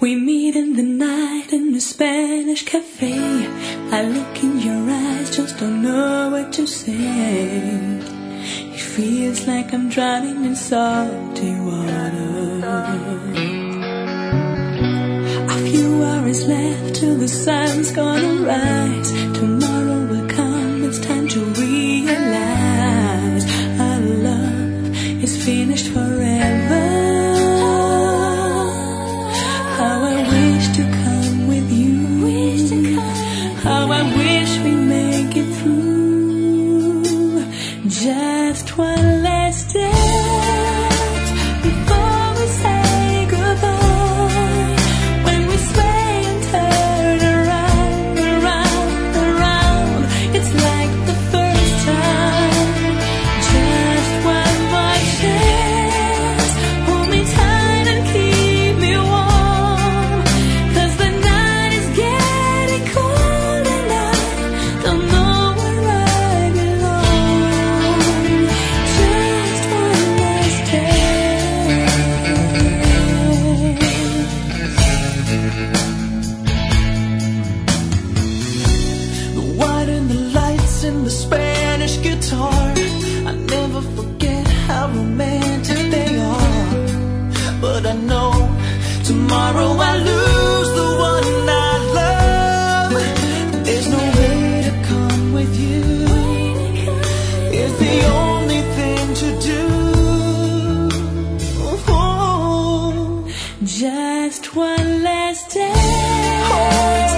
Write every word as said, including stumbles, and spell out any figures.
We meet in the night in the Spanish cafe. I look in your eyes, just don't know what to say. It feels like I'm drowning in salty water. A few hours left till the sun's gonna rise. Tomorrow will come, it's time to realize our love is finished forever. How I wish to come with you. How I wish we make it through. Just one last dance before we say goodbye. When we sway and turn around, around, around, it's like the first time. Just one more chance. Hold me tight and keep me warm. 'Cause the night is getting cold and I don't know where I belong. Just one last dance. The white and the lights and the Spanish guitar, I never forget how romantic they are. But I know tomorrow I lose the one I love. There's no way to come with you. It's the only thing to do. Oh, just one last dance. Oh, it's